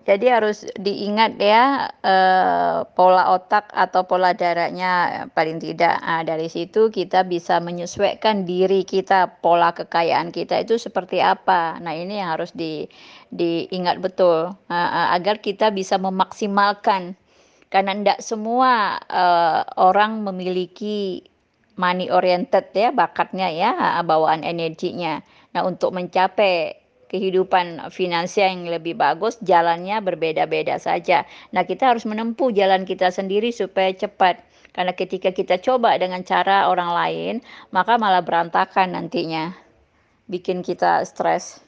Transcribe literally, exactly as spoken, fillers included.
Jadi harus diingat ya, eee, pola otak atau pola darahnya paling tidak, ah, dari situ kita bisa menyesuaikan diri kita, pola kekayaan kita itu seperti apa. Nah ini yang harus di diingat betul, heeh, agar kita bisa memaksimalkan, karena ndak semua, eee, orang memiliki money oriented ya, bakatnya ya, heeh, bawaan energinya. Nah untuk mencapai kehidupan finansial yang lebih bagus, jalannya berbeda-beda saja. Nah, kita harus menempuh jalan kita sendiri supaya cepat. Karena ketika kita coba dengan cara orang lain, maka malah berantakan nantinya, bikin kita stres.